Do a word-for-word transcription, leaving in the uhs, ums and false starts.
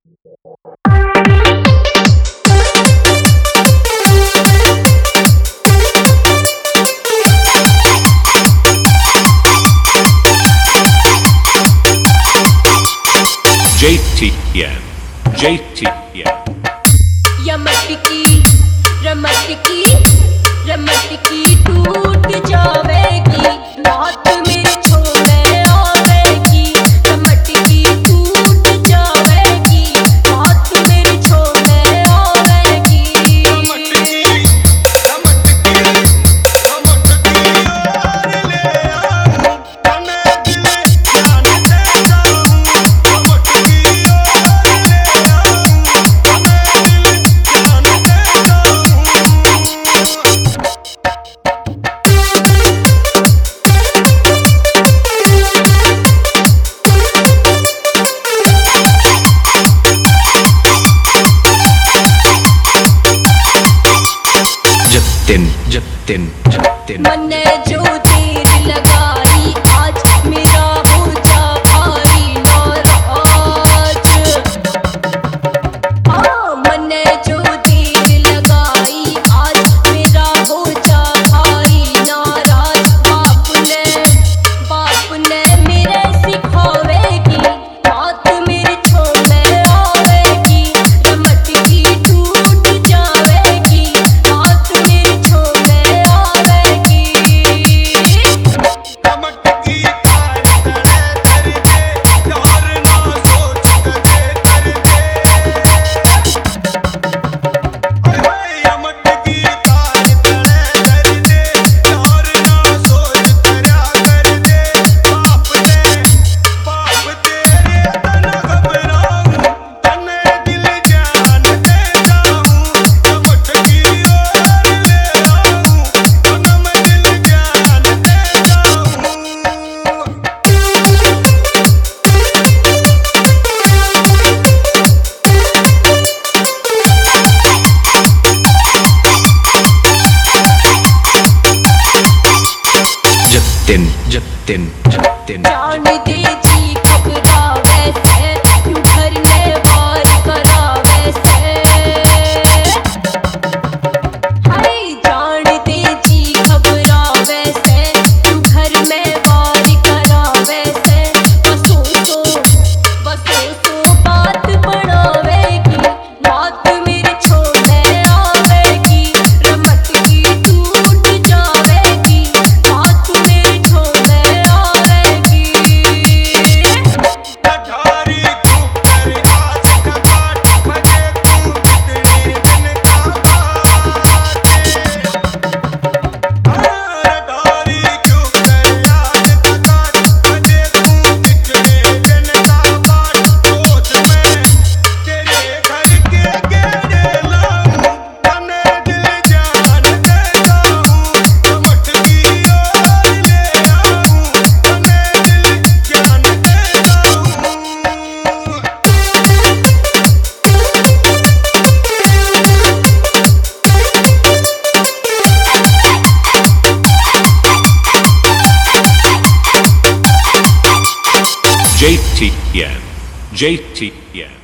J T M J T M यमट की रमट की रमट की टूट जावेगी रात मेरी छोड़े आवेगी। रमट की टूट जावेगी रात मेरी छोड़े आवेगी। रमट की रमट की रमट की यार ले आऊं तने दिल जान दे जाऊं। रमट की यार ले आऊं तने दिल जान दे जाऊं। Jatin Jatin Jatin मन्ने जो देर लगाई आज मेरा हो जा भारी नाराज। हाँ मन्ने जो देर लगाई आज मेरा हो जा भारी नाराज। बाप ने बाप ने मेरे सिखावेगी रात मेरी छोड़े आवेगी। रमट की टूट जावेगी रात मेरी छोड़े आवेगी। रमट की तार तड़े कर दे यार ना सोच कदे कर दे। ओए रमट की तार तड़े कर दे यार ना सोच करया कर दे। बाप ने बाप तेरे तना घबराऊं तने दिल जान दे जाऊं। रमट की यार ले आऊं तने मैं दिल जान दे जाऊं। Jatin Jatin Jatin जान दे जी घबरा वैसे क्यों घर में वार करा वैसे। हाय जान दे जी घबरा वैसे क्यों घर में वार करा वैसे। बसो सो बसो सो बात बढ़ावेगी रात मेरी छोड़े आवेगी। रमट की टूट जावेगी रात मेरी छोड़े आवेगी। कटारी तू कर आज का काट मजे तू कितने दिन का बात है। कटारी क्यों कर आज का काट मजे तू कितने दिन का बात। सोच में तेरे घर के गेड़े लाऊं तने दिल जान दे जाऊं। रमट की यार ले आऊं तने दिल जान दे जाऊं। J T M J T M